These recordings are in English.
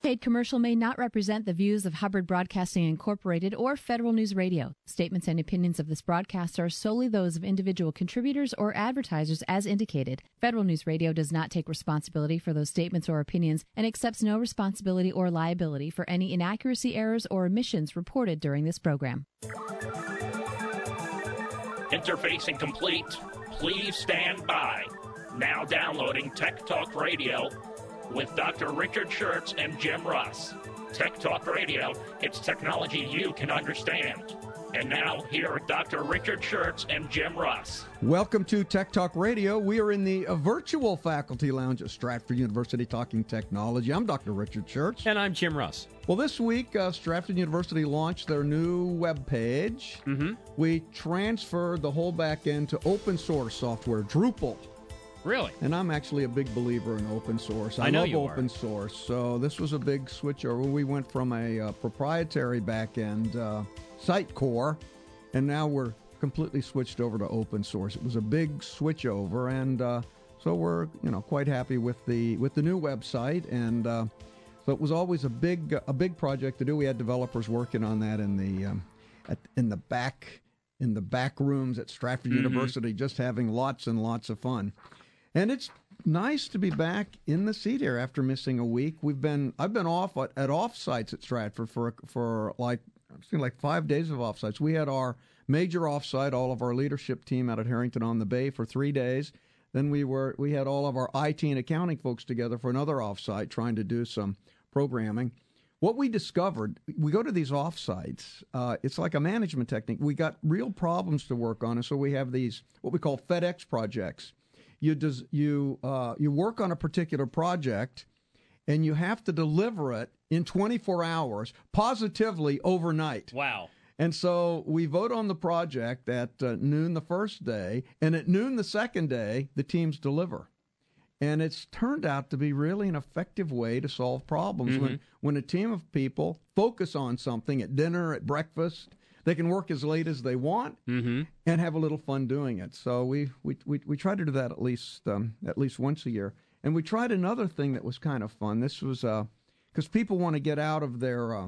paid commercial may not represent the views of Hubbard Broadcasting Incorporated or Federal News Radio. Statements and opinions of this broadcast are solely those of individual contributors or advertisers as indicated. Federal News Radio does not take responsibility for those statements or opinions and accepts no responsibility or liability for any inaccuracy, errors, or omissions reported during this program. Interfacing complete. Please stand by. Now downloading Tech Talk Radio with Dr. Richard Schertz and Jim Russ. Tech Talk Radio, it's technology you can understand. And now, here are Dr. Richard Schertz and Jim Russ. Welcome to Tech Talk Radio. We are in the virtual faculty lounge at Stratford University talking technology. I'm Dr. Richard Schertz. And I'm Jim Russ. Well, this week, Stratford University launched their new web page. We transferred the whole back end to open source software, Drupal. Really? And I'm actually a big believer in open source. I know love you open source. So this was a big switch over. We went from a proprietary back-end Sitecore, and now we're completely switched over to open source. It was a big switch over, and so we're quite happy with the new website. And so it was always a big project to do. We had developers working on that in the back rooms at Stratford University, just having lots and lots of fun. And it's nice to be back in the seat here after missing a week. I've been off at offsites at Stratford for like 5 days of offsites. We had our major offsite, all of our leadership team out at Harrington on the Bay for 3 days. Then we had all of our IT and accounting folks together for another offsite trying to do some programming. What we discovered, we go to these offsites, it's like a management technique. We got real problems to work on, and so we have these, what we call FedEx projects. You work on a particular project, and you have to deliver it in 24 hours, positively overnight. Wow. And so we vote on the project at noon the first day, and at noon the second day, the teams deliver. And it's turned out to be really an effective way to solve problems. When a team of people focus on something at dinner, at breakfast, they can work as late as they want and have a little fun doing it. So we try to do that at least once a year. And we tried another thing that was kind of fun. This was because people want to get out of their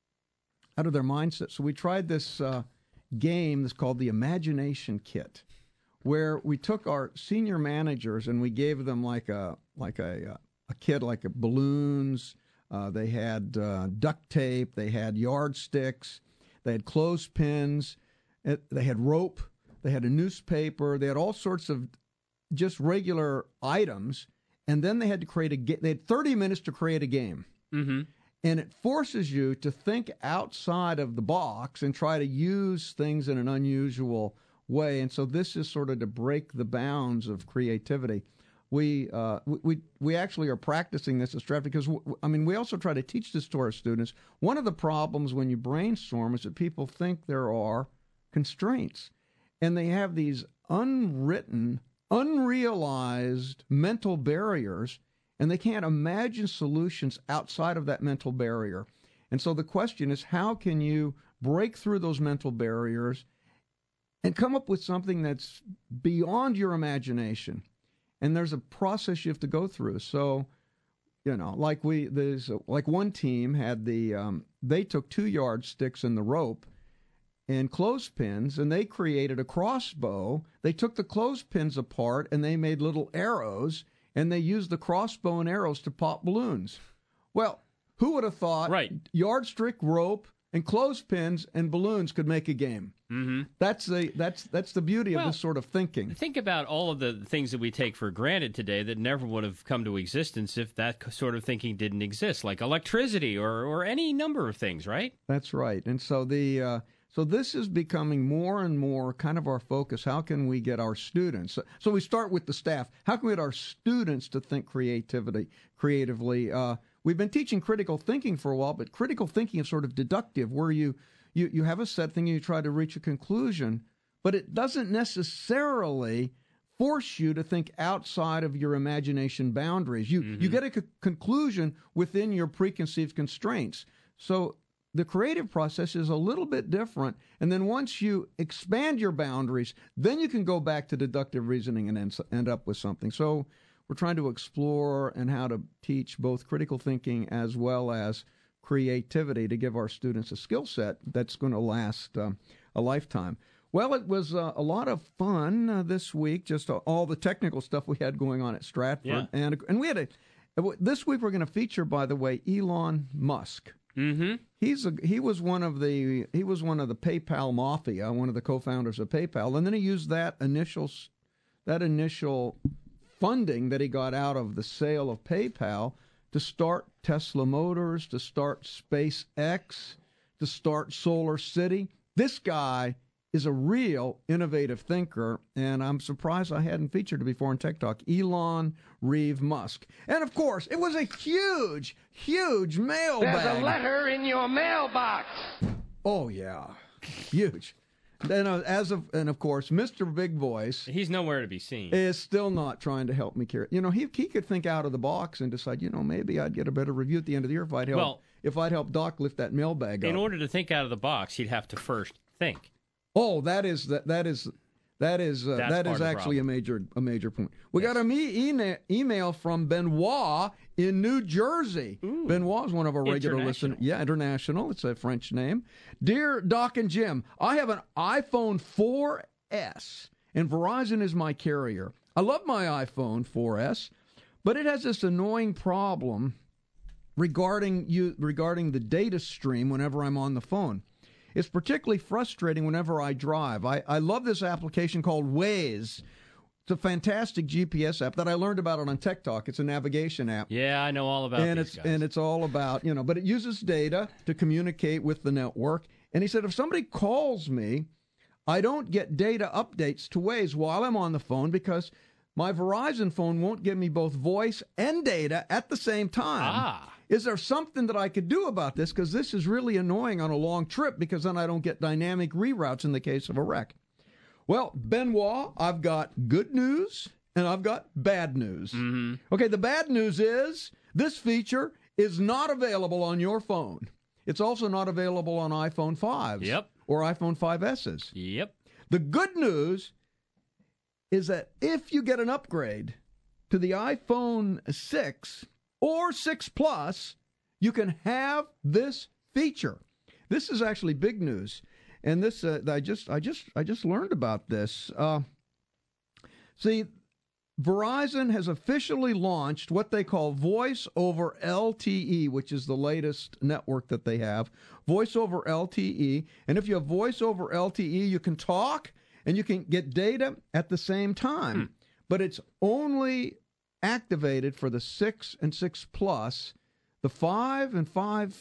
mindset. So we tried this game that's called the Imagination Kit, where we took our senior managers and we gave them like a kit, like balloons. They had duct tape. They had yardsticks. They had clothespins. They had rope. They had a newspaper. They had all sorts of just regular items. And then they had to create they had 30 minutes to create a game. And it forces you to think outside of the box and try to use things in an unusual way. And so this is sort of to break the bounds of creativity. We actually are practicing this at Stratford because, we also try to teach this to our students. One of the problems when you brainstorm is that people think there are constraints, and they have these unwritten, unrealized mental barriers, and they can't imagine solutions outside of that mental barrier. And so the question is, how can you break through those mental barriers and come up with something that's beyond your imagination? And there's a process you have to go through. So, like one team had they took 2 yardsticks and the rope and clothespins, and they created a crossbow. They took the clothespins apart and they made little arrows, and they used the crossbow and arrows to pop balloons. Well, who would have thought yardstick, rope, and clothespins and balloons could make a game? That's the beauty of this sort of thinking. Think about all of the things that we take for granted today that never would have come to existence if that sort of thinking didn't exist, like electricity or any number of things, right? That's right. And so so this is becoming more and more kind of our focus. How can we get our students? So we start with the staff. How can we get our students to think creatively? We've been teaching critical thinking for a while, but critical thinking is sort of deductive, where you have a set thing and you try to reach a conclusion, but it doesn't necessarily force you to think outside of your imagination boundaries. You get a conclusion within your preconceived constraints. So the creative process is a little bit different, and then once you expand your boundaries, then you can go back to deductive reasoning and end up with something. So we're trying to explore and how to teach both critical thinking as well as creativity to give our students a skill set that's going to last a lifetime. Well, it was a lot of fun this week, just all the technical stuff we had going on at Stratford. Yeah. And we had this week we're going to feature, by the way, Elon Musk. Mm-hmm. He was one of the PayPal mafia, one of the co-founders of PayPal, and then he used that initial funding that he got out of the sale of PayPal to start Tesla Motors, to start SpaceX, to start Solar City. This guy is a real innovative thinker, and I'm surprised I hadn't featured it before in Tech Talk, Elon Reeve Musk. And, of course, it was a huge, huge mailbag. There's a letter in your mailbox. Oh, yeah. Huge. And of course, Mr. Big Voice. He's nowhere to be seen. Is still not trying to help me carry. He could think out of the box and decide, maybe I'd get a better review at the end of the year if I'd help Doc lift that mailbag up. In order to think out of the box, he'd have to first think. Oh, that is actually a major point. We got an email from Benoit in New Jersey. Ooh. Benoit is one of our regular listeners. Yeah, international. It's a French name. Dear Doc and Jim, I have an iPhone 4S, and Verizon is my carrier. I love my iPhone 4S, but it has this annoying problem regarding the data stream whenever I'm on the phone. It's particularly frustrating whenever I drive. I love this application called Waze. It's a fantastic GPS app that I learned about it on Tech Talk. It's a navigation app. Yeah, I know all about these guys. And it's all about, but it uses data to communicate with the network. And he said, if somebody calls me, I don't get data updates to Waze while I'm on the phone because my Verizon phone won't give me both voice and data at the same time. Is there something that I could do about this? Because this is really annoying on a long trip because then I don't get dynamic reroutes in the case of a wreck. Well, Benoit, I've got good news and I've got bad news. Mm-hmm. Okay, the bad news is this feature is not available on your phone. It's also not available on iPhone 5s or iPhone 5Ss. Yep. The good news is that if you get an upgrade to the iPhone 6 or 6 Plus, you can have this feature. This is actually big news, and this I just learned about this. See, Verizon has officially launched what they call Voice over LTE, which is the latest network that they have. Voice over LTE, and if you have Voice over LTE, you can talk and you can get data at the same time, but it's only activated for the 6 and 6 Plus. The 5 and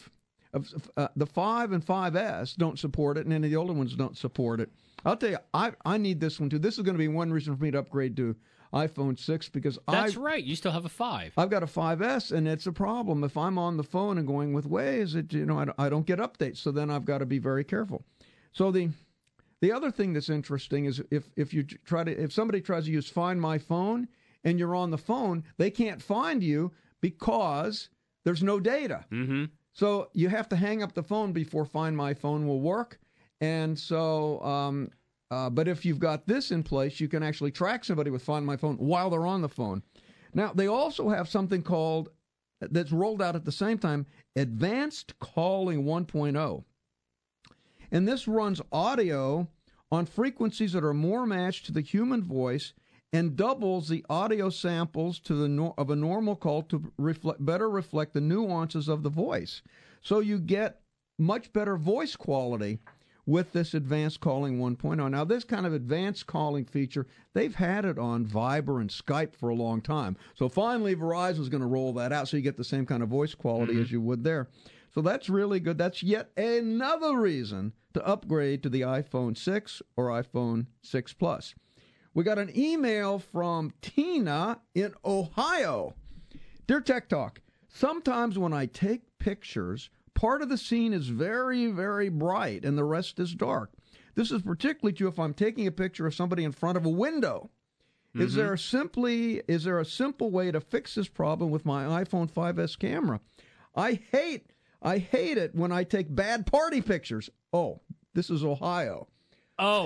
5S don't support it, and any of the older ones don't support it. I'll tell you, I need this one too. This is going to be one reason for me to upgrade to iPhone 6 because that's right. You still have a 5. I've got a 5S, and it's a problem. If I'm on the phone and going with Waze, I don't get updates. So then I've got to be very careful. So the other thing that's interesting is if somebody tries to use Find My Phone and you're on the phone, they can't find you because there's no data. Mm-hmm. So you have to hang up the phone before Find My Phone will work. And so, but if you've got this in place, you can actually track somebody with Find My Phone while they're on the phone. Now, they also have something that's rolled out at the same time, Advanced Calling 1.0. And this runs audio on frequencies that are more matched to the human voice and doubles the audio samples of a normal call to better reflect the nuances of the voice. So you get much better voice quality with this Advanced Calling 1.0. Now, this kind of advanced calling feature, they've had it on Viber and Skype for a long time. So finally, Verizon's going to roll that out so you get the same kind of voice quality as you would there. So that's really good. That's yet another reason to upgrade to the iPhone 6 or iPhone 6 Plus. We got an email from Tina in Ohio. Dear Tech Talk, sometimes when I take pictures, part of the scene is very, very bright and the rest is dark. This is particularly true if I'm taking a picture of somebody in front of a window. Mm-hmm. Is there a simple way to fix this problem with my iPhone 5S camera? I hate it when I take bad party pictures. Oh, this is Ohio. Oh.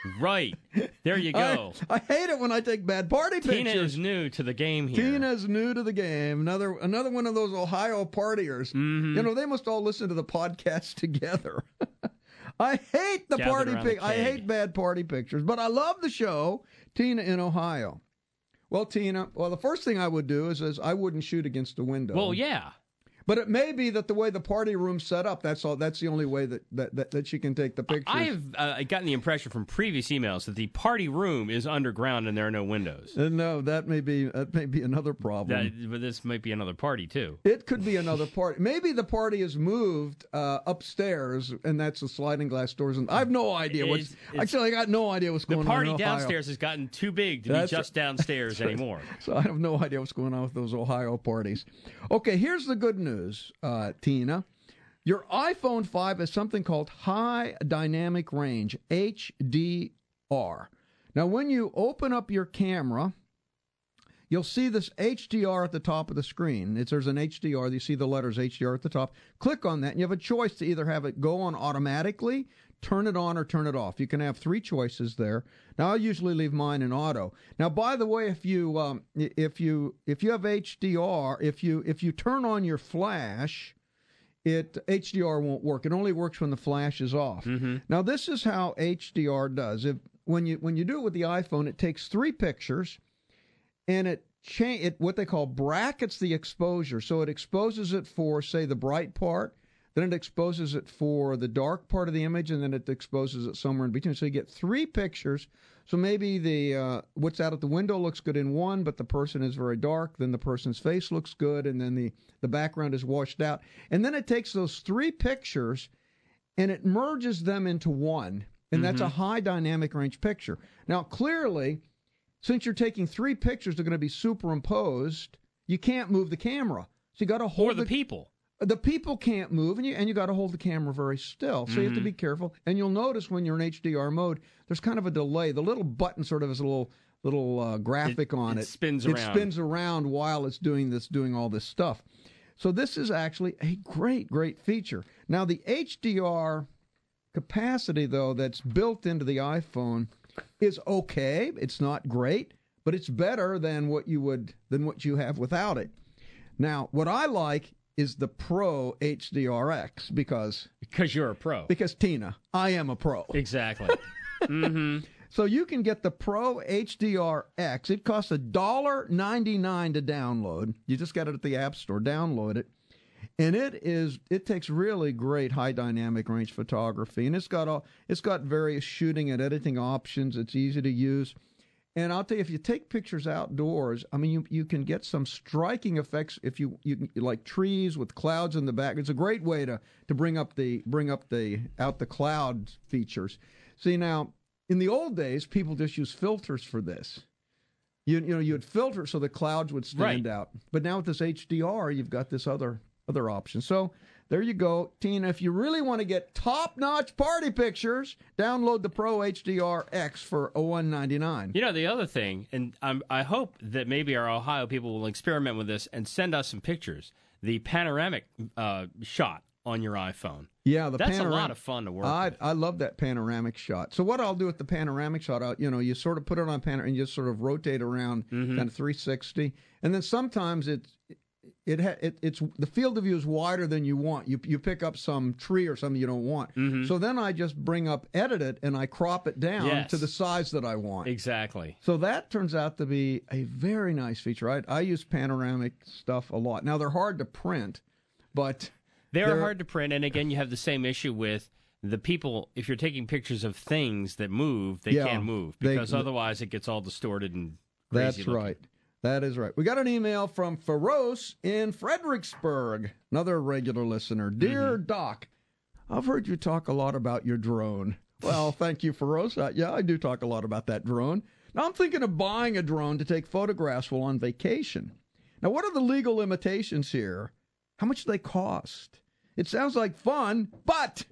Right. There you go. I hate it when I take bad party Tina pictures. is new to the game here. Tina's new to the game. Another one of those Ohio partiers. Mm-hmm. You know, they must all listen to the podcast together. I hate the Gathered party around the I keg. hate bad party pictures, but I love the show, Tina in Ohio. Well, Tina, the first thing I would do is I wouldn't shoot against the window. Well, yeah. But it may be that the way the party room's set up, that's all. That's the only way that she can take the pictures. I have gotten the impression from previous emails that the party room is underground and there are no windows. No, that may be another problem. But this might be another party, too. It could be another party. Maybe the party is moved upstairs, and that's the sliding glass doors. And I have no idea actually, I got no idea what's going on. The party in Ohio. downstairs has gotten too big to be just downstairs anymore. So I have no idea what's going on with those Ohio parties. Okay, here's the good news, Tina. Your iPhone 5 has something called High Dynamic Range, HDR. Now, when you open up your camera, you'll see this HDR at the top of the screen. There's an HDR. You see the letters HDR at the top. Click on that, and you have a choice to either have it go on automatically, turn it on, or turn it off. You can have three choices there. Now, I usually leave mine in auto. Now, by the way, if you have HDR, if you turn on your flash, HDR won't work. It only works when the flash is off. Mm-hmm. Now, this is how HDR does. When you do it with the iPhone, it takes three pictures, and it what they call brackets the exposure. So it exposes it for, say, the bright part, then it exposes it for the dark part of the image, and then it exposes it somewhere in between. So you get three pictures. So maybe the what's out at the window looks good in one, but the person is very dark. Then the person's face looks good, and then the background is washed out. And then it takes those three pictures, and it merges them into one. And that's a high dynamic range picture. Now, clearly, since you're taking three pictures that are going to be superimposed, you can't move the camera. So you got to hold the people. The people can't move, and you got to hold the camera very still. So you have to be careful. And you'll notice when you're in HDR mode, there's kind of a delay. The little button sort of has a little graphic on it. It spins around. It spins around while it's doing all this stuff. So this is actually a great feature. What the HDR capacity, though, that's built into the iPhone is okay. It's not great, but it's better than what you have without it. Now, what I like is the Pro HDRX because you're a pro. Because Tina, I am a pro. Exactly. So you can get the Pro HDRX. It costs $1.99 to download. You just got it at the App Store. Download it. And it takes really great high dynamic range photography, and it's got various shooting and editing options. It's easy to use, and I'll tell you, if you take pictures outdoors, I mean, you can get some striking effects if you like trees with clouds in the back. It's a great way to bring up the cloud features. See, now in the old days, people just use filters for this. You'd filter so the clouds would stand out, but now with this HDR, you've got this other option. So there you go, Tina. If you really want to get top-notch party pictures, download the Pro HDRX for $1.99. You know, the other thing, and I hope that maybe our Ohio people will experiment with this and send us some pictures. The panoramic shot on your iPhone. Yeah, that's a lot of fun to work with. I love that panoramic shot. So what I'll do with the panoramic shot, you sort of put it on panoramic and you just sort of rotate around kind of 360, and then sometimes it's the field of view is wider than you want. You pick up some tree or something you don't want. So then I just edit it, and I crop it down to the size that I want. Exactly. So that turns out to be a very nice feature. I use panoramic stuff a lot. Now, they're hard to print, but they're hard to print. And again, you have the same issue with the people. If you're taking pictures of things that move, they can't move because otherwise it gets all distorted and crazy That's looking. right. That is right. We got an email from Feroce in Fredericksburg, another regular listener. Dear Doc, I've heard you talk a lot about your drone. Well, thank you, Feroce. Yeah, I do talk a lot about that drone. Now, I'm thinking of buying a drone to take photographs while on vacation. Now, what are the legal limitations here? How much do they cost? It sounds like fun, but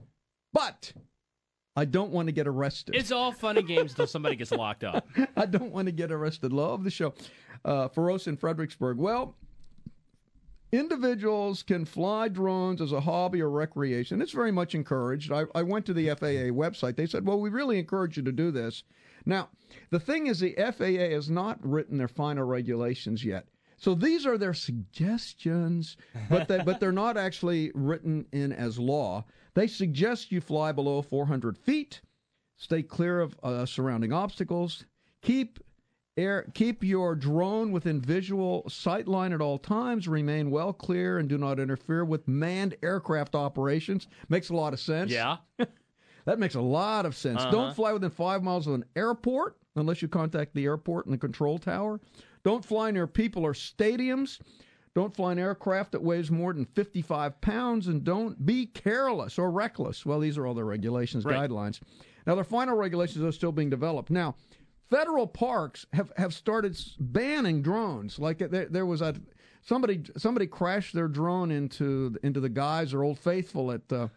I don't want to get arrested. It's all fun and games until somebody gets locked up. I don't want to get arrested. Love the show. Feroce in Fredericksburg. Well, individuals can fly drones as a hobby or recreation. It's very much encouraged. I went to the FAA website. They said, well, we really encourage you to do this. Now, the thing is, the FAA has not written their final regulations yet. So these are their suggestions, but they're not actually written in as law. They suggest you fly below 400 feet, stay clear of surrounding obstacles, keep your drone within visual sightline at all times, remain well clear, and do not interfere with manned aircraft operations. Makes a lot of sense. Yeah. That makes a lot of sense. Don't fly within 5 miles of an airport unless you contact the airport and the control tower. Don't fly near people or stadiums. Don't fly an aircraft that weighs more than 55 pounds, and don't be careless or reckless. Well, these are all the regulations, guidelines. Now, their final regulations are still being developed. Now, federal parks have started banning drones. Like there was somebody crashed their drone into the Geyser, Old Faithful at the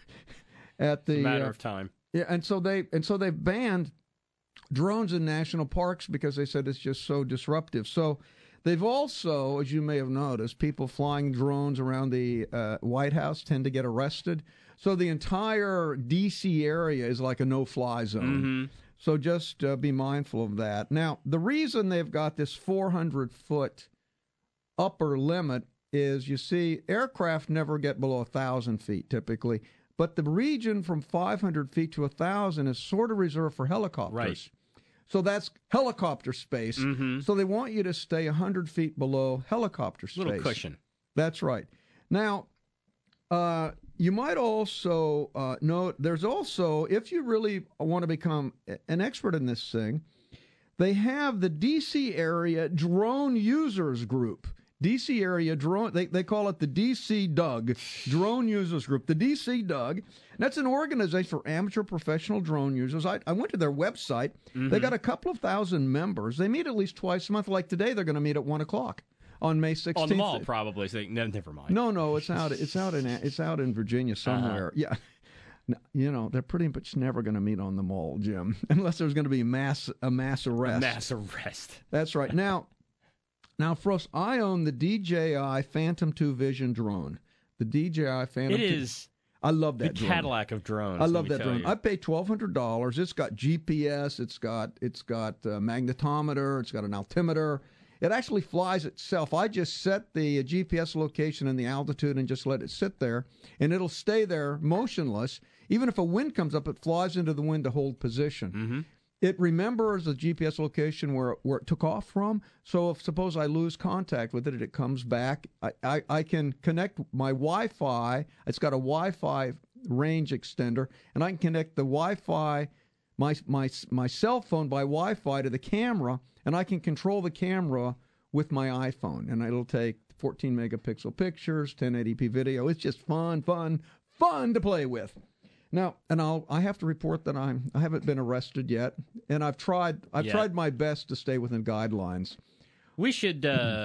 matter of time. Yeah, and so they've banned drones in national parks because they said it's just so disruptive. So they've also, as you may have noticed, people flying drones around the White House tend to get arrested. So the entire D.C. area is like a no-fly zone. Mm-hmm. So just be mindful of that. Now, the reason they've got this 400-foot upper limit is, you see, aircraft never get below 1,000 feet typically, but the region from 500 feet to 1,000 is sort of reserved for helicopters. Right. So that's helicopter space. Mm-hmm. So they want you to stay 100 feet below helicopter space. Little cushion. That's right. Now, you might also note there's also, if you really want to become an expert in this thing, they have the D.C. area drone users group. D.C. area drone, they call it the D.C. DUG, Drone Users Group. The D.C. DUG, that's an organization for amateur professional drone users. I went to their website. Mm-hmm. They got a couple of thousand members. They meet at least twice a month. Like today, they're going to meet at 1 o'clock on May 16th. On the mall, probably. So never mind. No, it's out in Virginia somewhere. Yeah. You know, they're pretty much never going to meet on the mall, Jim, unless there's going to be a mass arrest. A mass arrest. That's right. Now, Frost, I own the DJI Phantom 2 Vision drone. The DJI Phantom 2. It is. I love that the drone. Cadillac of drones. I love that drone. You. I paid $1,200. It's got GPS. It's got a magnetometer. It's got an altimeter. It actually flies itself. I just set the GPS location and the altitude and just let it sit there, and it'll stay there motionless. Even if a wind comes up, it flies into the wind to hold position. Mm-hmm. It remembers the GPS location where it took off from. So if suppose I lose contact with it, it comes back. I can connect my Wi-Fi. It's got a Wi-Fi range extender, and I can connect the Wi-Fi, my cell phone by Wi-Fi to the camera, and I can control the camera with my iPhone, and it'll take 14 megapixel pictures, 1080p video. It's just fun to play with. Now, and I have to report that I haven't been arrested yet, and I've tried my best to stay within guidelines. We should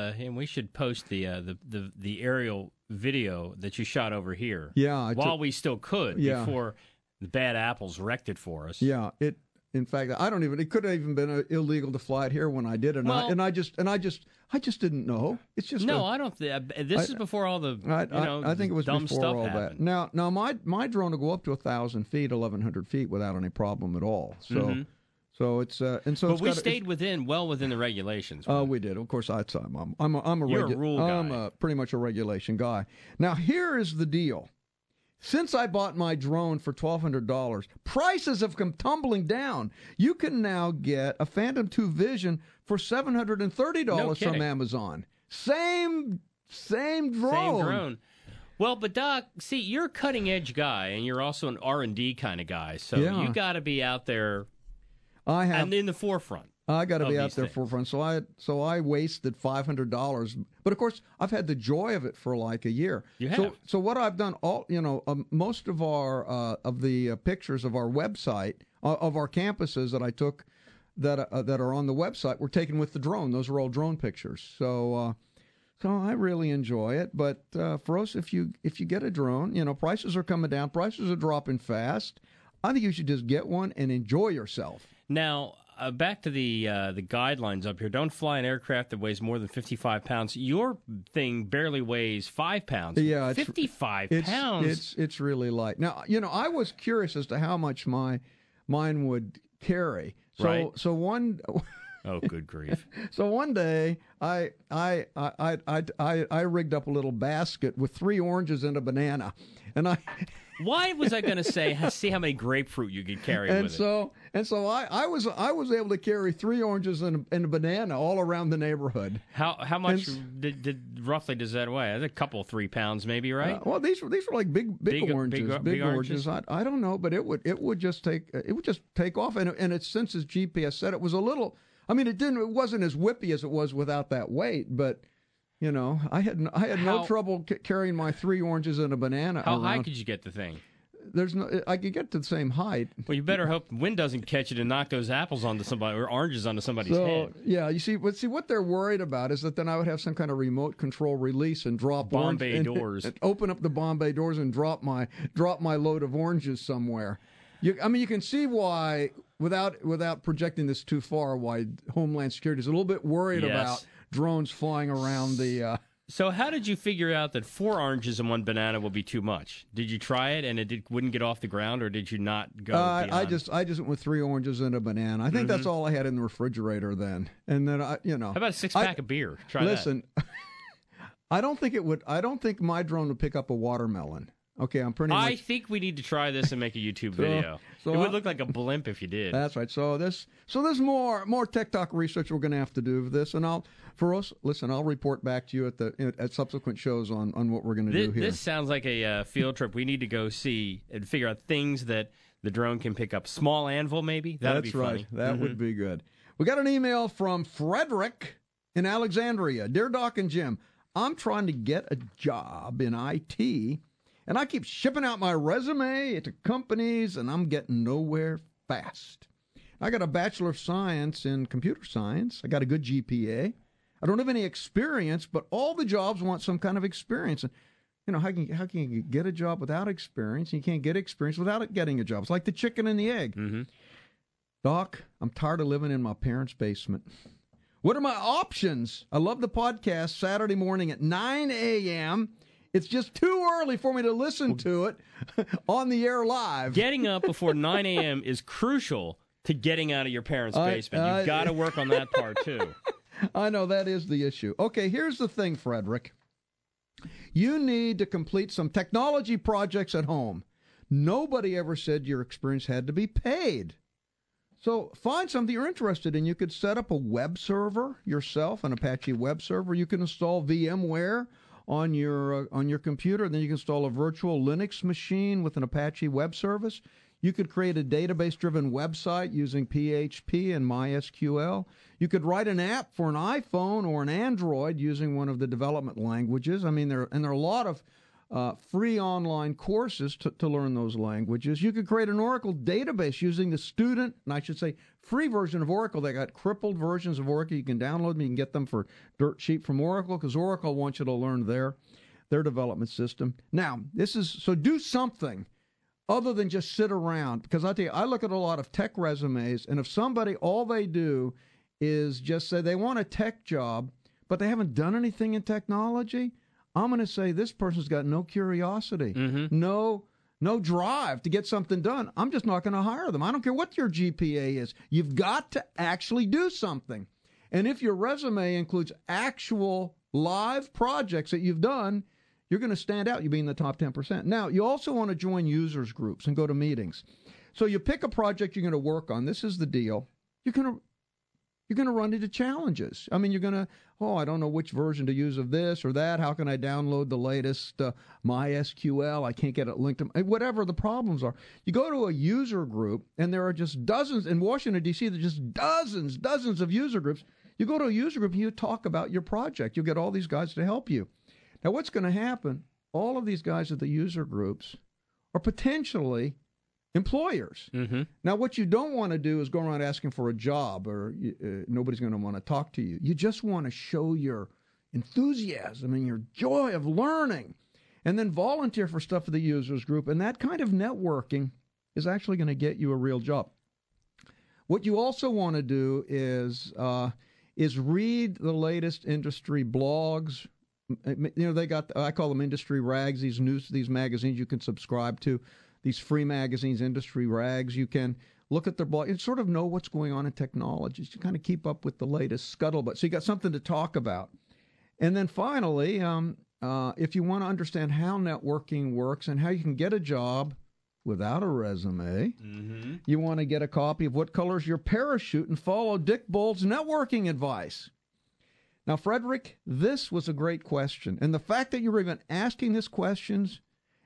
post the aerial video that you shot over here. Yeah, we still could before the bad apples wrecked it for us. Yeah, in fact, it could have even been illegal to fly it here when I did it. I just didn't know. It's just I don't. This is before all the I think it was dumb before stuff all happened. that. Now my drone will go up to 1,000 feet, 1,100 feet without any problem at all. So mm-hmm. so it's But we stayed within the regulations. Oh, we did. Of course, I'm a rule guy. I'm pretty much a regulation guy. Now here is the deal. Since I bought my drone for $1,200, prices have come tumbling down. You can now get a Phantom 2 Vision for $730 from Amazon. Same drone. Same drone. Well, but Doc, see, you're a cutting edge guy, and you're also an R&D kind of guy. So you got to be out there. And in the forefront. I got to be out there forefront. So I wasted $500, but of course I've had the joy of it for like a year. You have. So what I've done, most of our of the pictures of our website of our campuses that I took that are on the website were taken with the drone. Those are all drone pictures. So I really enjoy it. But for us, if you get a drone, prices are coming down. Prices are dropping fast. I think you should just get one and enjoy yourself. Now, back to the guidelines up here. Don't fly an aircraft that weighs more than 55 pounds. Your thing barely weighs 5 pounds. Yeah, 55 pounds. It's really light. Now, I was curious as to how much mine would carry. So right. So one. Oh, good grief! So one day, I rigged up a little basket with 3 oranges and a banana, and I. Why was I going to say? See how many grapefruit you could carry with it. And so I was able to carry 3 oranges and a banana all around the neighborhood. How much did roughly does that weigh? That's a couple 3 pounds, maybe, right? Well, these were like big oranges, big oranges. I don't know, but it would just take off, and it since its GPS said it was a little. I mean, it wasn't as whippy as it was without that weight, but. I had no trouble carrying my 3 oranges and a banana. How high could you get the thing? I could get to the same height. Well, you better hope the wind doesn't catch it and knock those apples onto somebody or oranges onto somebody's head. Yeah, you see, what they're worried about is that then I would have some kind of remote control release and drop Bombay doors, and open up the Bombay doors and drop my load of oranges somewhere. You can see why, without projecting this too far, why Homeland Security is a little bit worried about drones flying around the... So how did you figure out that 4 oranges and 1 banana would be too much? Did you try it and wouldn't get off the ground, or did you not go beyond? I just went with 3 oranges and a banana. I think that's all I had in the refrigerator then. And then, How about a 6-pack of beer? Try listen, that. I don't think my drone would pick up a watermelon. Okay, I'm pretty much... I think we need to try this and make a YouTube video. It would look like a blimp if you did. That's right. So there's more Tech Talk research we're going to have to do with this, and I'll report back to you at subsequent shows on what we're going to do here. This sounds like a field trip. We need to go see and figure out things that the drone can pick up. Small anvil, maybe? That'd be funny. That would be good. We got an email from Frederick in Alexandria. Dear Doc and Jim, I'm trying to get a job in IT, and I keep shipping out my resume to companies, and I'm getting nowhere fast. I got a Bachelor of Science in Computer Science. I got a good GPA. I don't have any experience, but all the jobs want some kind of experience. And, how can you get a job without experience? You can't get experience without getting a job. It's like the chicken and the egg. Mm-hmm. Doc, I'm tired of living in my parents' basement. What are my options? I love the podcast Saturday morning at 9 a.m., It's just too early for me to listen to it on the air live. Getting up before 9 a.m. is crucial to getting out of your parents' basement. You've got to work on that part, too. I know, that is the issue. Okay, here's the thing, Frederick. You need to complete some technology projects at home. Nobody ever said your experience had to be paid. So find something you're interested in. You could set up a web server yourself, an Apache web server. You can install VMware on your computer. Then you can install a virtual Linux machine with an Apache web service. You could create a database-driven website using PHP and MySQL. You could write an app for an iPhone or an Android using one of the development languages. I mean, there are a lot of free online courses to learn those languages. You could create an Oracle database using the student, and I should say free version of Oracle. They got crippled versions of Oracle. You can download them. You can get them for dirt cheap from Oracle because Oracle wants you to learn their development system. Now, so do something other than just sit around, because I tell you, I look at a lot of tech resumes, and if somebody, all they do is just say they want a tech job, but they haven't done anything in technology, I'm going to say this person's got no curiosity, no drive to get something done. I'm just not going to hire them. I don't care what your GPA is. You've got to actually do something. And if your resume includes actual live projects that you've done, you're going to stand out. You'll be in the top 10%. Now, you also want to join users groups and go to meetings. So you pick a project you're going to work on. This is the deal. You're going to run into challenges. I mean, you're going to, I don't know which version to use of this or that. How can I download the latest MySQL? I can't get it linked to whatever the problems are. You go to a user group, and there are just dozens. In Washington, D.C., there's just dozens of user groups. You go to a user group, and you talk about your project. You'll get all these guys to help you. Now, what's going to happen, all of these guys at the user groups are potentially employers. Now, what you don't want to do is go around asking for a job, or nobody's going to want to talk to you. You just want to show your enthusiasm and your joy of learning, and then volunteer for stuff for the users group. And that kind of networking is actually going to get you a real job. What you also want to do is read the latest industry blogs. They got, I call them industry rags, these magazines you can subscribe to, these free magazines, industry rags. You can look at their blog and sort of know what's going on in technology. You kind of keep up with the latest scuttlebutt. So you got something to talk about. And then finally, if you want to understand how networking works and how you can get a job without a resume, you want to get a copy of What Color's Your Parachute and follow Dick Bull's networking advice. Now, Frederick, this was a great question. And the fact that you're even asking this questions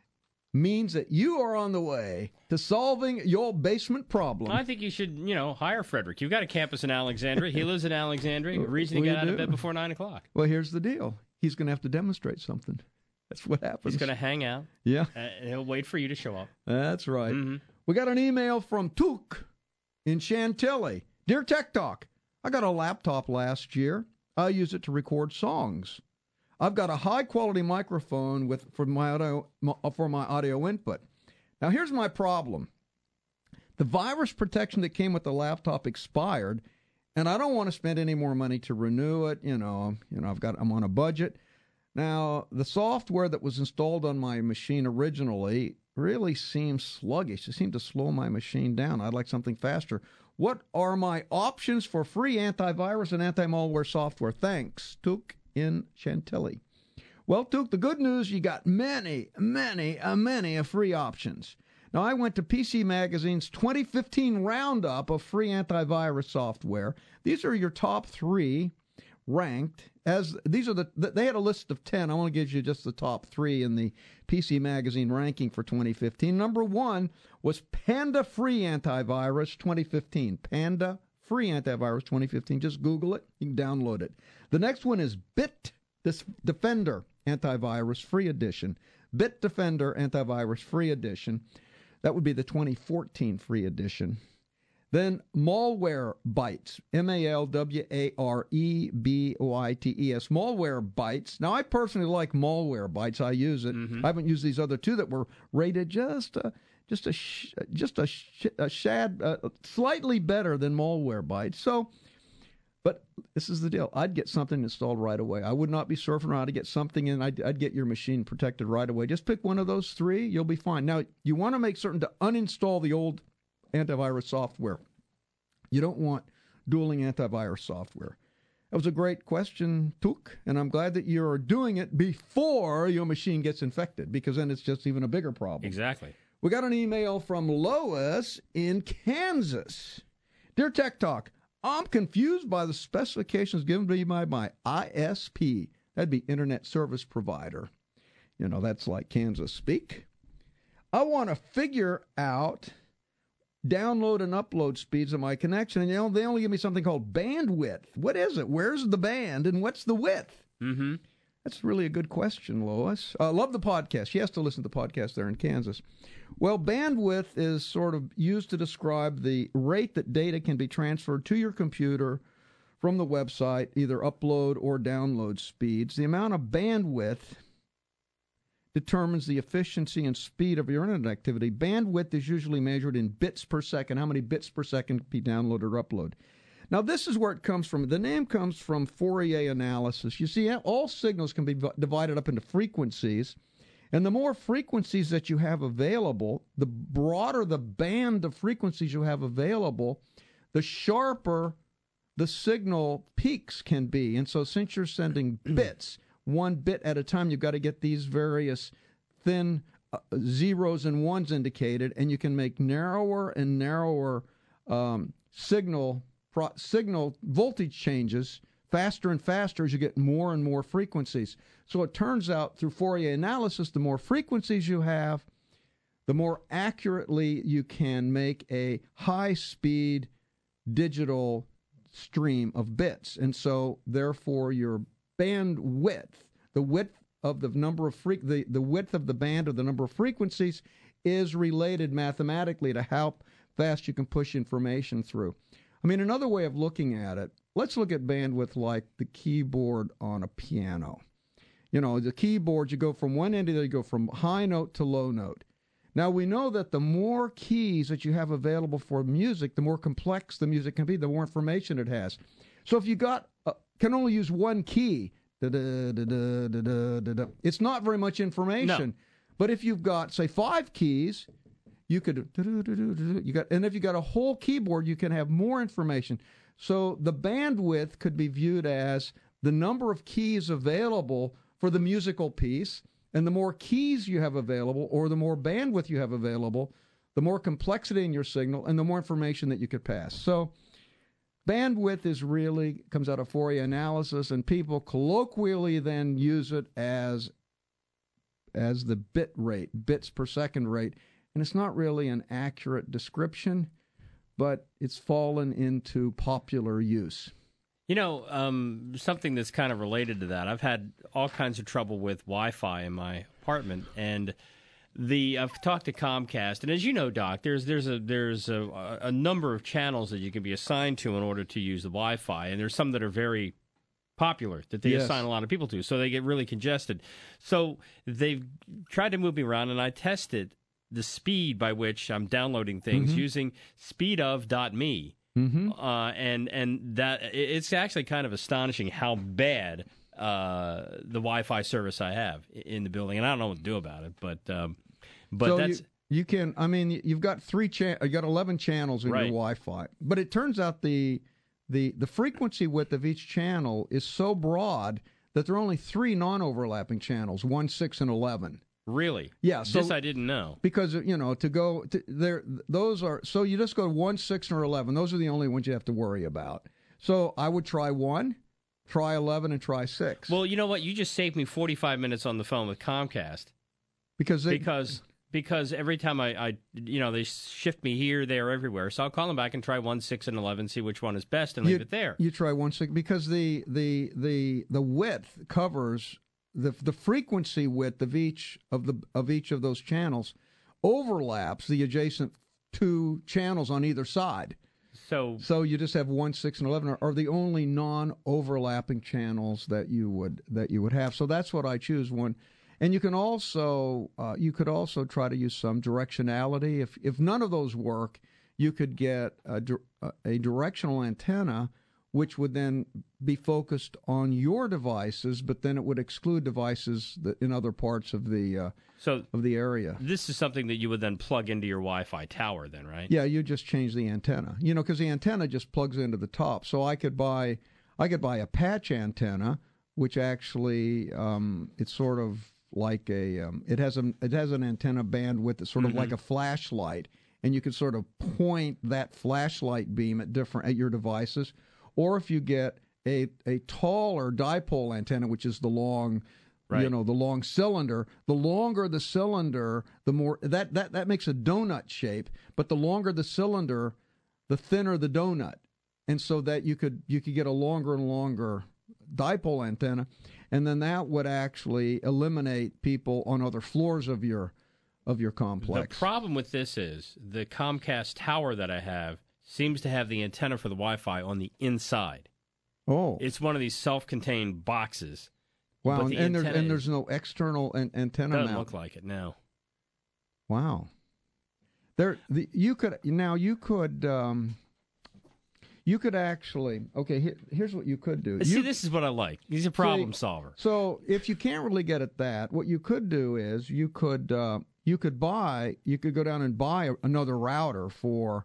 means that you are on the way to solving your basement problem. I think you should, hire Frederick. You've got a campus in Alexandria. He lives in Alexandria. Reason to get out of bed before 9 o'clock. Well, here's the deal. He's going to have to demonstrate something. That's what happens. He's going to hang out. Yeah. And he'll wait for you to show up. That's right. We got an email from Took in Chantilly. Dear Tech Talk, I got a laptop last year. I use it to record songs. I've got a high-quality microphone for my audio input. Now, here's my problem. The virus protection that came with the laptop expired, and I don't want to spend any more money to renew it. I'm on a budget. Now, the software that was installed on my machine originally really seems sluggish. It seemed to slow my machine down. I'd like something faster. What are my options for free antivirus and anti-malware software? Thanks, Took in Chantilly. Well, Took, the good news, you got many free options. Now, I went to PC Magazine's 2015 roundup of free antivirus software. These are your top 3 ranked. They had a list of 10. I want to give you just the top 3 in the PC Magazine ranking for 2015. Number 1 was Panda Free Antivirus 2015. Panda Free Antivirus 2015. Just Google it. You can download it. The next one is Bitdefender Antivirus Free Edition. Bitdefender Antivirus Free Edition. That would be the 2014 free edition. Then Malwarebytes, Malwarebytes, Malwarebytes. Now, I personally like Malwarebytes. I use it. I haven't used these other 2 that were rated just a shad, slightly better than Malwarebytes. So, but this is the deal. I'd get something installed right away. I would not be surfing around to get something in. I'd get your machine protected right away. Just pick one of those 3. You'll be fine. Now, you want to make certain to uninstall the old antivirus software. You don't want dueling antivirus software. That was a great question, Took, and I'm glad that you're doing it before your machine gets infected, because then it's just even a bigger problem. Exactly. We got an email from Lois in Kansas. Dear Tech Talk, I'm confused by the specifications given to me by my ISP. That'd be Internet Service Provider. That's like Kansas speak. I want to figure out download and upload speeds of my connection, and they only give me something called bandwidth. What is it? Where's the band, and what's the width? That's really a good question, Lois. Love the podcast. She has to listen to the podcast there in Kansas. Well, bandwidth is sort of used to describe the rate that data can be transferred to your computer from the website, either upload or download speeds. The amount of bandwidth determines the efficiency and speed of your internet activity. Bandwidth is usually measured in bits per second, how many bits per second can be downloaded or uploaded. Now, this is where it comes from. The name comes from Fourier analysis. You see, all signals can be divided up into frequencies, and the more frequencies that you have available, the broader the band of frequencies you have available, the sharper the signal peaks can be. And so since you're sending bits, 1 bit at a time, you've got to get these various thin zeros and ones indicated, and you can make narrower and narrower signal voltage changes faster and faster as you get more and more frequencies. So it turns out through Fourier analysis, the more frequencies you have, the more accurately you can make a high-speed digital stream of bits. And so therefore your bandwidth, the width of the number of the width of the band or the number of frequencies is related mathematically to how fast you can push information through. I mean, another way of looking at it, let's look at bandwidth like the keyboard on a piano. The keyboard, you go from one end to the other, you go from high note to low note. Now, we know that the more keys that you have available for music, the more complex the music can be, the more information it has. So if you can only use one key, it's not very much information. No. But if you've got, say, 5 keys, you could, and if you got a whole keyboard, you can have more information. So the bandwidth could be viewed as the number of keys available for the musical piece. And the more keys you have available, or the more bandwidth you have available, the more complexity in your signal and the more information that you could pass. So bandwidth comes out of Fourier analysis, and people colloquially then use it as the bit rate, bits per second rate. And it's not really an accurate description, but it's fallen into popular use. You know, something that's kind of related to that, I've had all kinds of trouble with Wi-Fi in my apartment, and I've talked to Comcast, and as you know, Doc, there's a number of channels that you can be assigned to in order to use the Wi-Fi, and there's some that are very popular that they assign a lot of people to, so they get really congested. So they've tried to move me around, and I tested the speed by which I'm downloading things using speedof.me. And that it's actually kind of astonishing how bad the Wi-Fi service I have in the building, and I don't know what to do about it. But so that's you can. I mean, you've got you got 11 channels in your Wi-Fi, but it turns out the frequency width of each channel is so broad that there are only 3 non-overlapping channels: 1, 6, and 11. Really? Yeah. So, this I didn't know. Because, to go there, those are, so you just go to 1, 6, or 11. Those are the only ones you have to worry about. So I would try 1, try 11, and try 6. Well, you know what? You just saved me 45 minutes on the phone with Comcast. Because every time I they shift me here, there, everywhere. So I'll call them back and try 1, 6, and 11, see which one is best, and leave it there. You try 1, 6, because the width covers the frequency width of each of those channels overlaps the adjacent 2 channels on either side. So you just have 1, 6, and 11 are the only non-overlapping channels that you would have. So that's what I choose. One, and you could also try to use some directionality. If none of those work, you could get a directional antenna, which would then be focused on your devices, but then it would exclude devices in other parts of the area. This is something that you would then plug into your Wi-Fi tower, then, right? Yeah, you just change the antenna. Because the antenna just plugs into the top. So I could buy a patch antenna, which actually it's sort of like it has an antenna bandwidth that's sort of like a flashlight, and you can sort of point that flashlight beam at your devices. Or if you get a taller dipole antenna, which is the long, the long cylinder. The longer the cylinder, the more that makes a donut shape. But the longer the cylinder, the thinner the donut, and so that you could get a longer and longer dipole antenna, and then that would actually eliminate people on other floors of your complex. The problem with this is the Comcast tower that I have seems to have the antenna for the Wi-Fi on the inside. Oh. It's one of these self-contained boxes. Wow, and there's no external antenna mount. Doesn't look like it, no. Wow. You could actually, okay, here's what you could do. See, this is what I like. He's a problem solver. So if you can't really get at that, what you could do is you could go down and buy another router for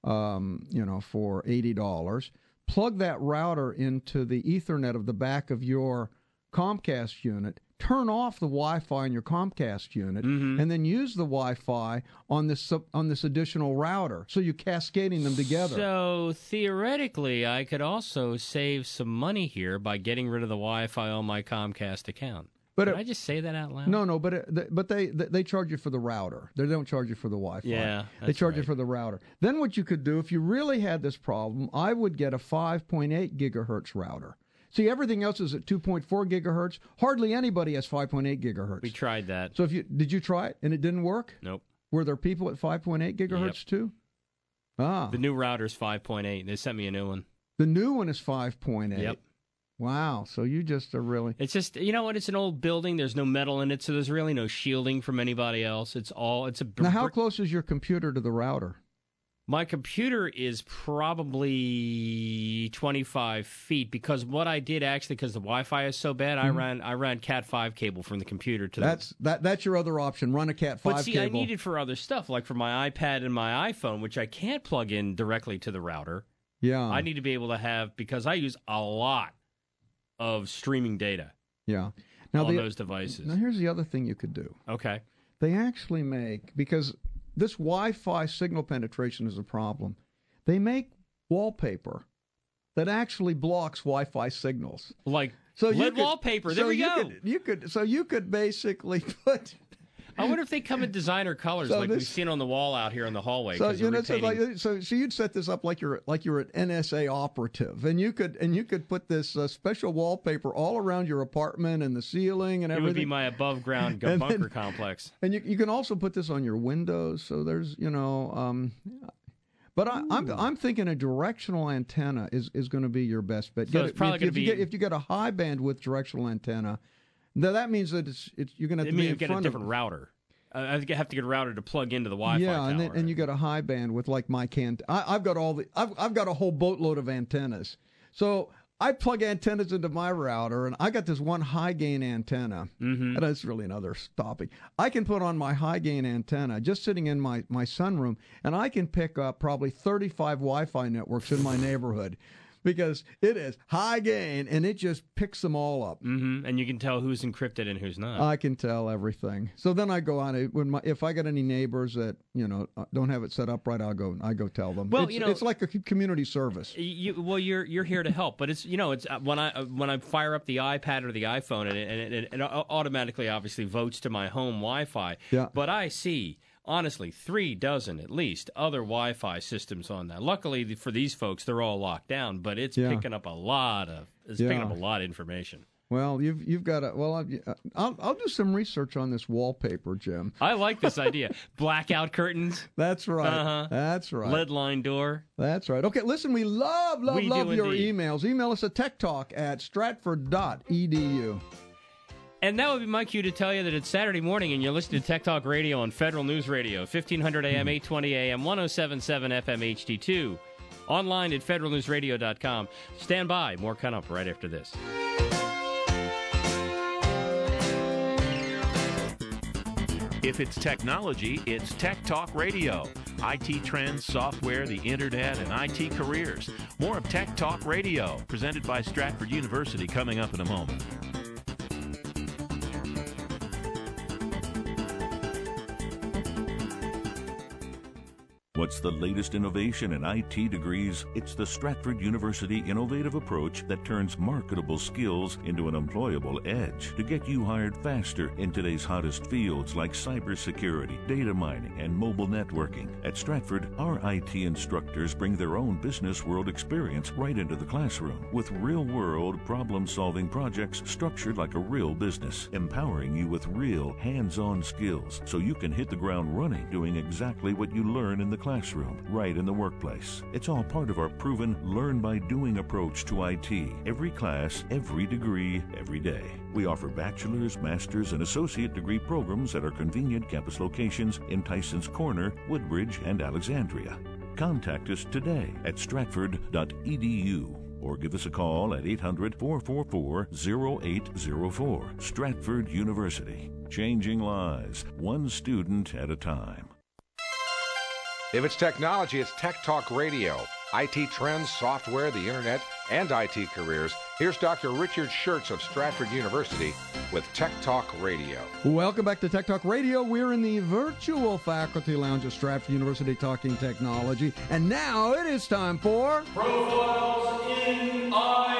$80, plug that router into the Ethernet of the back of your Comcast unit, turn off the Wi-Fi in your Comcast unit, and then use the Wi-Fi on this additional router. So you're cascading them together. So theoretically, I could also save some money here by getting rid of the Wi-Fi on my Comcast account. Did I just say that out loud? No, but they charge you for the router. They don't charge you for the Wi-Fi. Yeah, they charge you for the router. Then what you could do, if you really had this problem, I would get a 5.8 gigahertz router. See, everything else is at 2.4 gigahertz. Hardly anybody has 5.8 gigahertz. We tried that. So did you try it and it didn't work? Nope. Were there people at 5.8 gigahertz too? The new router's 5.8. They sent me a new one. The new one is 5.8. Yep. Wow. So you just are really... It's just, you know what? It's an old building. There's no metal in it, so there's really no shielding from anybody else. It's a... Now, how close is your computer to the router? My computer is probably 25 feet because what I did actually, because the Wi-Fi is so bad, I ran Cat5 cable from the computer to That's your other option. Run a Cat5 cable. But see, I need it for other stuff, like for my iPad and my iPhone, which I can't plug in directly to the router. Yeah. I need to be able to have, because I use a lot of streaming data. Yeah. Now on those devices. Now here's the other thing you could do. Okay. They actually make, because this Wi-Fi signal penetration is a problem, they make wallpaper that actually blocks Wi-Fi signals. Like LED wallpaper. There we go. You could basically put... I wonder if they come in designer colors we've seen on the wall out here in the hallway. So you'd set this up like you're an NSA operative, and you could put this special wallpaper all around your apartment and the ceiling and everything. It would be my above ground bunker complex. And you can also put this on your windows. So there's But I'm thinking a directional antenna is going to be your best bet. So it's probably going to be if you get a high bandwidth directional antenna. Now, that means that you're going to have to be in get front a different router. I have to get a router to plug into the Wi-Fi tower. Yeah, and you got a high bandwidth like my I've got I've got a whole boatload of antennas. So I plug antennas into my router, and I got this one high gain antenna. Mm-hmm. And that's really another topic. I can put on my high gain antenna just sitting in my sunroom, and I can pick up probably 35 Wi-Fi networks in my neighborhood. Because it is high gain, and it just picks them all up. Mm-hmm. And you can tell who's encrypted and who's not. I can tell everything. So then I go on if I got any neighbors that don't have it set up right, I go tell them. Well, it's like a community service. You're here to help, but it's when I fire up the iPad or the iPhone, and it automatically obviously votes to my home Wi-Fi. Yeah. But I see. Honestly, 3 dozen at least other Wi-Fi systems on that. Luckily for these folks, they're all locked down, but it's picking up a lot of information. Well, you've got to. Well, I'll do some research on this wallpaper, Jim. I like this idea. Blackout curtains. That's right. Uh-huh. That's right. Lead line door. That's right. Okay, listen, we love your indeed. emails. Email us at techtalk@stratford.edu. And that would be my cue to tell you that it's Saturday morning and you're listening to Tech Talk Radio on Federal News Radio, 1500 AM, 820 AM, 1077 FM HD2. Online at federalnewsradio.com. Stand by. More coming up right after this. If it's technology, it's Tech Talk Radio. IT trends, software, the internet, and IT careers. More of Tech Talk Radio, presented by Stratford University, coming up in a moment. What's the latest innovation in IT degrees? It's the Stratford University innovative approach that turns marketable skills into an employable edge to get you hired faster in today's hottest fields like cybersecurity, data mining, and mobile networking. At Stratford, our IT instructors bring their own business world experience right into the classroom with real-world problem-solving projects structured like a real business, empowering you with real hands-on skills so you can hit the ground running doing exactly what you learn in the classroom, right in the workplace. It's all part of our proven learn-by-doing approach to IT. Every class, every degree, every day. We offer bachelor's, master's, and associate degree programs at our convenient campus locations in Tysons Corner, Woodbridge, and Alexandria. Contact us today at stratford.edu or give us a call at 800-444-0804. Stratford University. Changing lives, one student at a time. If it's technology, it's Tech Talk Radio. IT trends, software, the internet, and IT careers. Here's Dr. Richard Schertz of Stratford University with Tech Talk Radio. Welcome back to Tech Talk Radio. We're in the virtual faculty lounge of Stratford University talking technology. And now it is time for Profiles in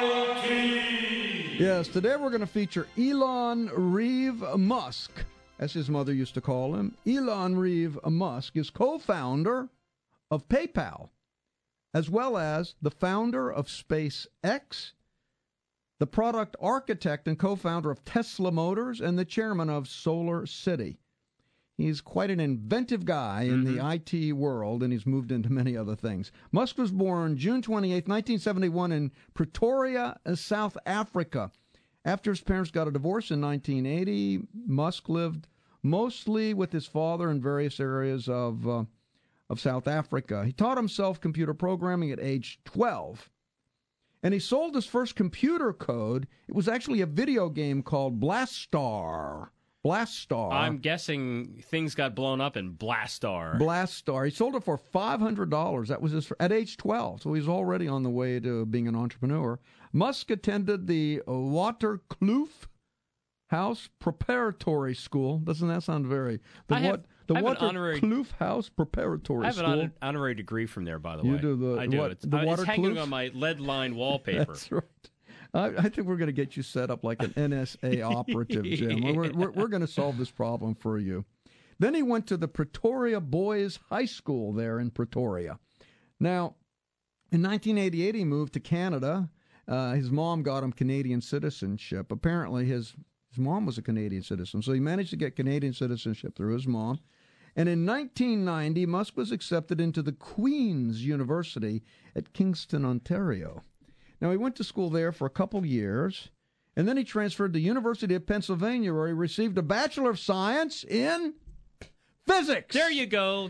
IT. Yes, today we're going to feature Elon Reeve Musk, as his mother used to call him. Elon Reeve Musk is co-founder of PayPal, as well as the founder of SpaceX, the product architect and co-founder of Tesla Motors, and the chairman of Solar City. He's quite an inventive guy in the IT world, and he's moved into many other things. Musk was born June 28, 1971 in Pretoria, South Africa. After his parents got a divorce in 1980, Musk lived mostly with his father in various areas of South Africa. He taught himself computer programming at age 12. And he sold his first computer code. It was actually a video game called Blastar. I'm guessing things got blown up in Blastar. He sold it for $500. That was at age 12, so he's already on the way to being an entrepreneur. Musk attended the Waterkloof House Preparatory School. Doesn't that sound very... The Waterkloof House Preparatory School. I have an honorary degree from there, by the way. You do? I do. It's hanging on my lead-lined wallpaper. That's right. I think we're going to get you set up like an NSA operative, Jim. We're going to solve this problem for you. Then he went to the Pretoria Boys High School there in Pretoria. Now, in 1988, he moved to Canada. His mom got him Canadian citizenship. Apparently, his mom was a Canadian citizen, so he managed to get Canadian citizenship through his mom. And in 1990, Musk was accepted into the Queen's University at Kingston, Ontario. Now, he went to school there for a couple years, and then he transferred to the University of Pennsylvania, where he received a Bachelor of Science in Physics. There you go.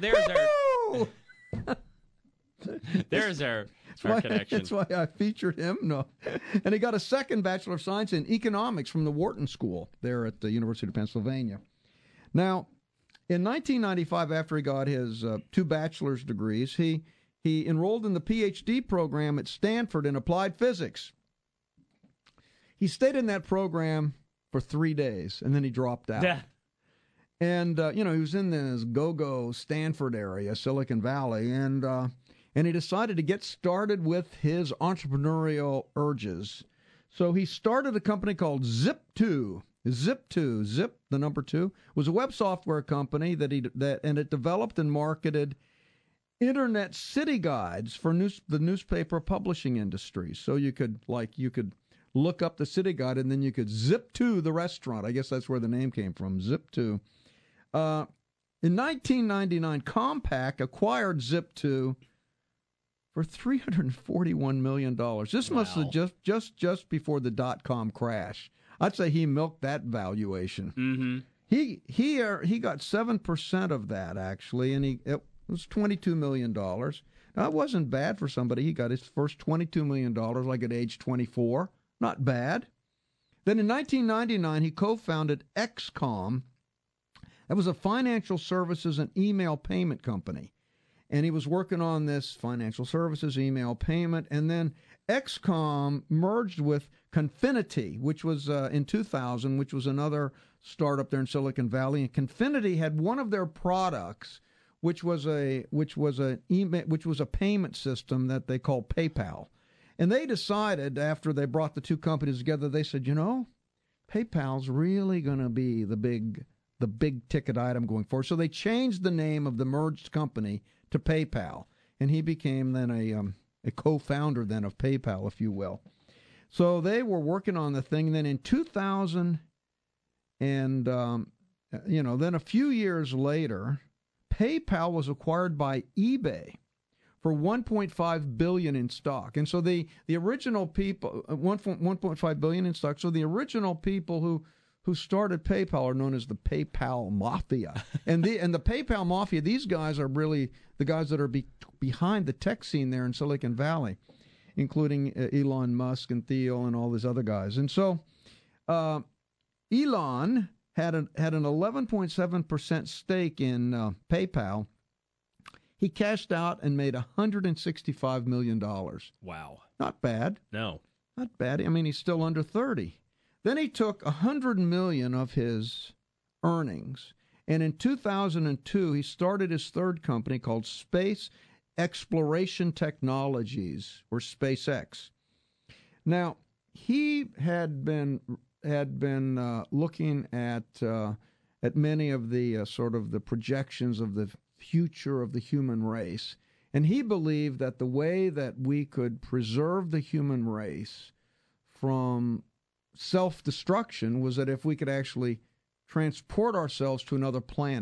There's our connection. That's why I featured him. No. And he got a second Bachelor of Science in Economics from the Wharton School there at the University of Pennsylvania. Now, in 1995, after he got his 2 bachelor's degrees, he enrolled in the PhD program at Stanford in applied physics. He stayed in that program for 3 days, and then he dropped out. Yeah. And, he was in this go-go Stanford area, Silicon Valley, and he decided to get started with his entrepreneurial urges. So he started a company called Zip2. Zip, the number 2, was a web software company and it developed and marketed internet city guides for the newspaper publishing industry. So you could look up the city guide and then you could zip to the restaurant. I guess that's where the name came from, Zip2. In 1999, Compaq acquired Zip2 for $341 million. This must have just before the dot-com crash. I'd say he milked that valuation. Mm-hmm. He got 7% of that, actually, and it was $22 million. Now, that wasn't bad for somebody. He got his first $22 million like at age 24. Not bad. Then in 1999, he co-founded XCOM. That was a financial services and email payment company. And he was working on this financial services, email payment, and then XCOM merged with Confinity, which was in 2000, which was another startup there in Silicon Valley. And Confinity had one of their products, which was a payment system that they called PayPal. And they decided after they brought the two companies together, they said, PayPal's really going to be the big ticket item going forward. So they changed the name of the merged company to PayPal, and he became then a co-founder then of PayPal, if you will. So they were working on the thing. And then in 2000, and then a few years later, PayPal was acquired by eBay for $1.5 billion in stock. And so the original people, $1.5 billion in stock. So the original people who started PayPal are known as the PayPal Mafia. And the PayPal Mafia, these guys are really the guys that are behind the tech scene there in Silicon Valley, including Elon Musk and Theo and all these other guys. And so Elon had an 11.7% stake in PayPal. He cashed out and made $165 million. Wow. Not bad. No. Not bad. I mean, he's still under 30. Then he took $100 million of his earnings, and in 2002, he started his third company called Space Exploration Technologies, or SpaceX. Now, he had been looking at many of the sort of the projections of the future of the human race, and he believed that the way that we could preserve the human race from self-destruction was that if we could actually transport ourselves to another planet.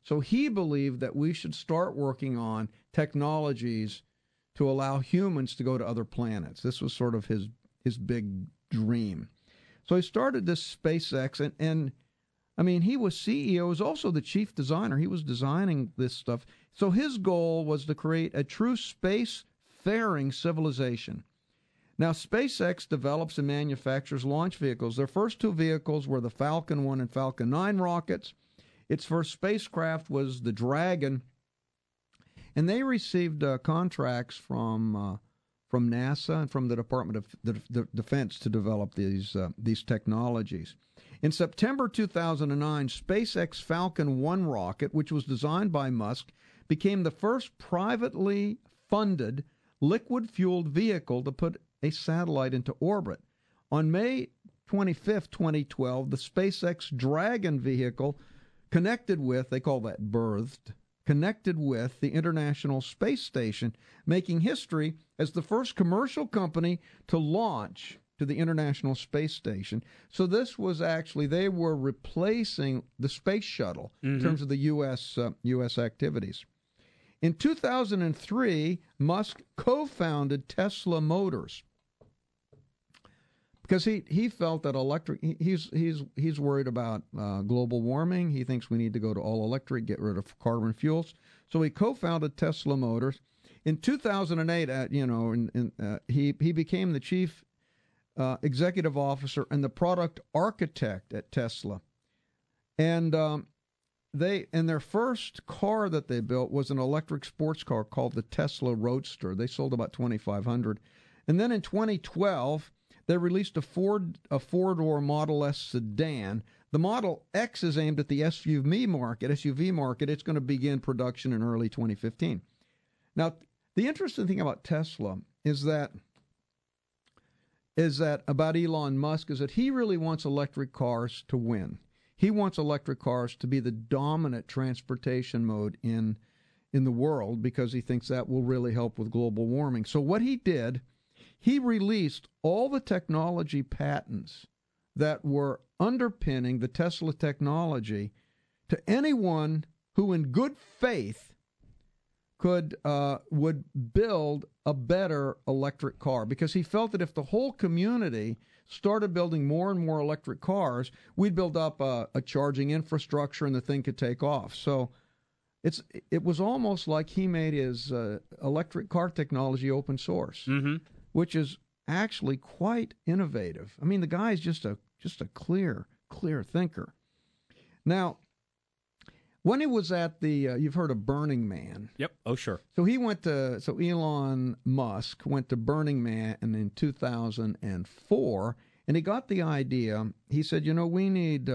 So he believed that we should start working on technologies to allow humans to go to other planets. This was sort of his big dream. So he started this SpaceX, and I mean, he was CEO, he was also the chief designer. He was designing this stuff. So his goal was to create a true space-faring civilization. Now, SpaceX develops and manufactures launch vehicles. Their first two vehicles were the Falcon 1 and Falcon 9 rockets. Its first spacecraft was the Dragon, and they received contracts from NASA and from the Department of Defense to develop these technologies. In September 2009, SpaceX Falcon 1 rocket, which was designed by Musk, became the first privately funded liquid-fueled vehicle to put a satellite into orbit. On May 25, 2012, the SpaceX Dragon vehicle connected with, they call that birthed, connected with the International Space Station, making history as the first commercial company to launch to the International Space Station. So this was actually, they were replacing the space shuttle in terms of the U.S. activities. In 2003, Musk co-founded Tesla Motors because he felt that he's worried about global warming. He thinks we need to go to all electric, get rid of carbon fuels. So he co-founded Tesla Motors. In 2008, he became the chief executive officer and the product architect at Tesla. And their first car that they built was an electric sports car called the Tesla Roadster. They sold about 2,500. And then in 2012, they released a four-door Model S sedan. The Model X is aimed at the SUV market. It's going to begin production in early 2015. Now, the interesting thing about Tesla is that about Elon Musk is that he really wants electric cars to win. He wants electric cars to be the dominant transportation mode in the world because he thinks that will really help with global warming. So what he did, he released all the technology patents that were underpinning the Tesla technology to anyone who in good faith would build a better electric car, because he felt that if the whole community started building more and more electric cars, we'd build up a charging infrastructure and the thing could take off. So it was almost like he made his electric car technology open source, which is actually quite innovative. I mean, the guy's just a clear thinker. Now, when he was at you've heard of Burning Man. Yep. Oh, sure. So Elon Musk went to Burning Man in 2004, and he got the idea. He said, we need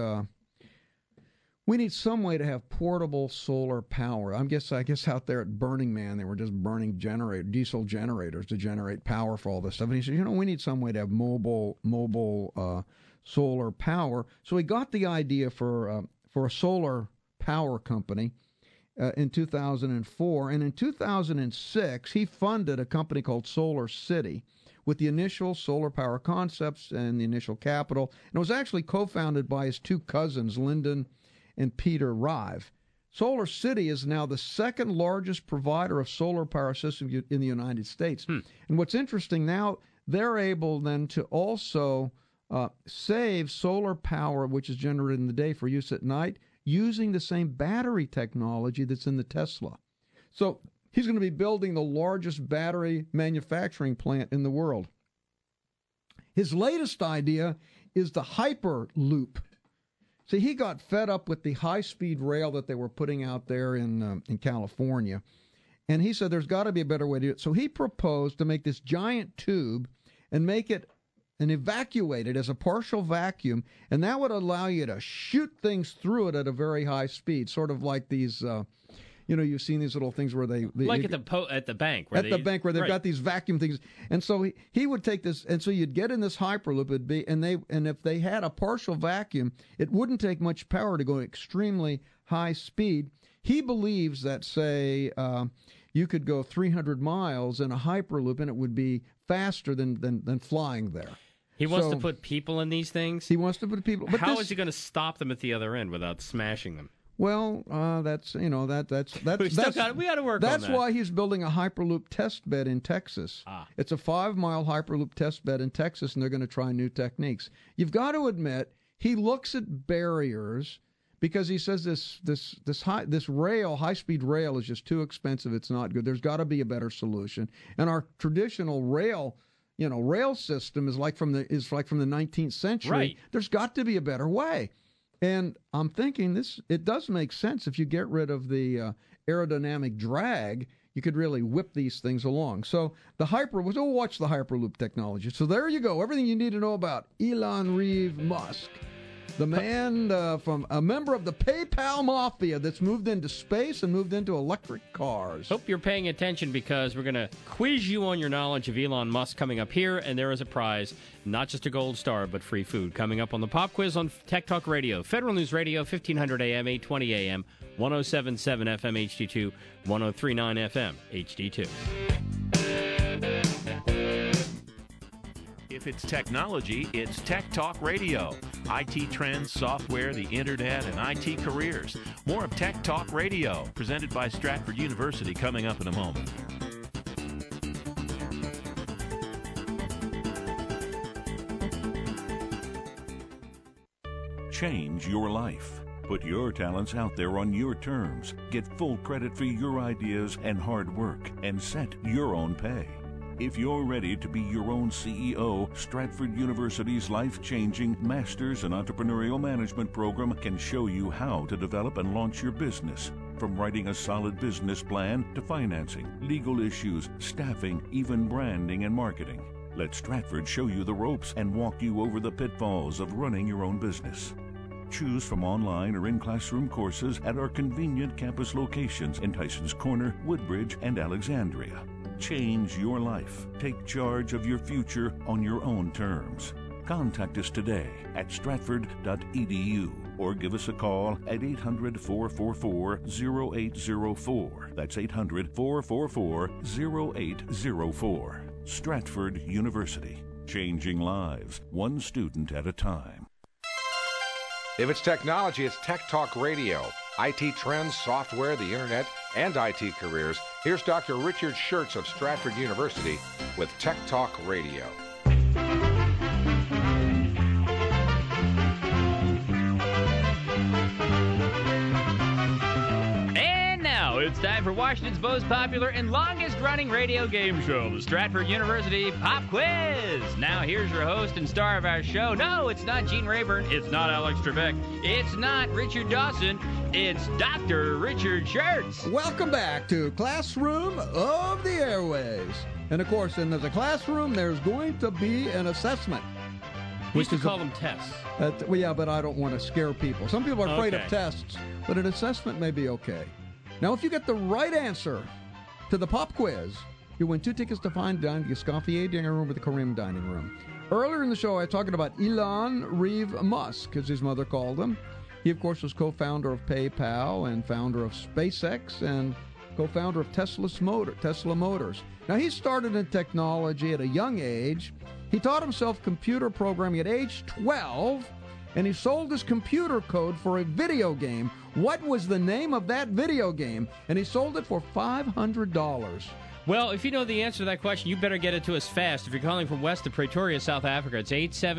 some way to have portable solar power. I guess out there at Burning Man, they were just burning diesel generators to generate power for all this stuff. And he said, we need some way to have mobile solar power. So he got the idea for a solar power company in 2004, and in 2006 he funded a company called Solar City with the initial solar power concepts and the initial capital, and it was actually co-founded by his two cousins, Lyndon and Peter Rive. Solar City is now the second largest provider of solar power systems in the United States. And what's interesting now, they're able then to also save solar power, which is generated in the day for use at night, using the same battery technology that's in the Tesla. So he's going to be building the largest battery manufacturing plant in the world. His latest idea is the Hyperloop. See, he got fed up with the high-speed rail that they were putting out there in California, and he said there's got to be a better way to do it. So he proposed to make this giant tube and make it and evacuate it as a partial vacuum, and that would allow you to shoot things through it at a very high speed, sort of like these, you've seen these little things where they like at the bank, where they've got these vacuum things, and so he would take this, and so you'd get in this Hyperloop, and if they had a partial vacuum, it wouldn't take much power to go extremely high speed. He believes that, say, you could go 300 miles in a Hyperloop, and it would be faster than flying there. He wants to put people in these things? He wants to put people. But how is he going to stop them at the other end without smashing them? Well, that's we got to work on that. That's why he's building a Hyperloop test bed in Texas. It's a 5-mile Hyperloop test bed in Texas, and they're going to try new techniques. You've got to admit, he looks at barriers because he says this high-speed rail is just too expensive. It's not good. There's got to be a better solution. And our traditional rail system is like from the 19th century. Right. There's got to be a better way. And I'm thinking it does make sense. If you get rid of the aerodynamic drag, you could really whip these things along. So we'll watch the Hyperloop technology. So there you go. Everything you need to know about Elon Reeve Musk, the man from a member of the PayPal mafia that's moved into space and moved into electric cars. Hope you're paying attention because we're going to quiz you on your knowledge of Elon Musk coming up here, and there is a prize, not just a gold star, but free food coming up on the Pop Quiz on Tech Talk Radio. Federal News Radio, 1500 AM, 820 AM, 107.7 FM HD2, 103.9 FM HD2. If it's technology, it's Tech Talk Radio. IT trends, software, the internet, and IT careers. More of Tech Talk Radio, presented by Stratford University, coming up in a moment. Change your life. Put your talents out there on your terms. Get full credit for your ideas and hard work, and set your own pay. If you're ready to be your own CEO, Stratford University's life-changing Masters in Entrepreneurial Management program can show you how to develop and launch your business. From writing a solid business plan to financing, legal issues, staffing, even branding and marketing. Let Stratford show you the ropes and walk you over the pitfalls of running your own business. Choose from online or in-classroom courses at our convenient campus locations in Tysons Corner, Woodbridge, and Alexandria. Change your life. Take charge of your future on your own terms. Contact us today at stratford.edu or give us a call at 800-444-0804. That's 800-444-0804. Stratford University. Changing lives, one student at a time. If it's technology, it's Tech Talk Radio. IT trends, software, the internet, and IT careers. Here's Dr. Richard Schertz of Stratford University with Tech Talk Radio. And now it's time for Washington's most popular and longest-running radio game show, the Stratford University Pop Quiz. Now here's your host and star of our show. No, it's not Gene Rayburn. It's not Alex Trebek. It's not Richard Dawson. It's Dr. Richard Schertz. Welcome back to Classroom of the Airways. And of course, in the classroom, there's going to be an assessment. We used to call them tests. Well, yeah, but I don't want to scare people. Some people are afraid of tests, but an assessment may be okay. Now, if you get the right answer to the pop quiz, you win 2 tickets to Fine Dining, the Escoffier Dining Room or the Kareem Dining Room. Earlier in the show, I was talking about Elon Reeve Musk, as his mother called him. He, of course, was co-founder of PayPal and founder of SpaceX and co-founder of Tesla Motors. Now, he started in technology at a young age. He taught himself computer programming at age 12, and he sold his computer code for a video game. What was the name of that video game? And he sold it for $500. Well, if you know the answer to that question, you better get it to us fast. If you're calling from west of Pretoria, South Africa, it's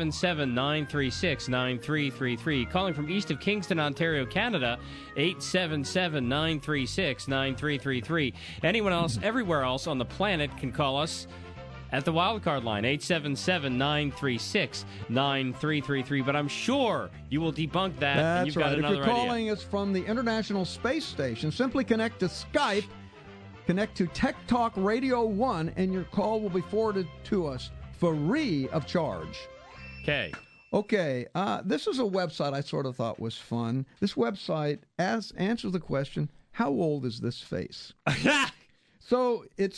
877-936-9333. Calling from east of Kingston, Ontario, Canada, 877-936-9333. Anyone else, everywhere else on the planet can call us at the wildcard line, 877-936-9333. But I'm sure you will debunk that, and you've got another idea. If you're calling us from the International Space Station, simply connect to Skype. Connect to Tech Talk Radio 1, and your call will be forwarded to us free of charge. Okay. This is a website I sort of thought was fun. This website answers the question, how old is this face? So it's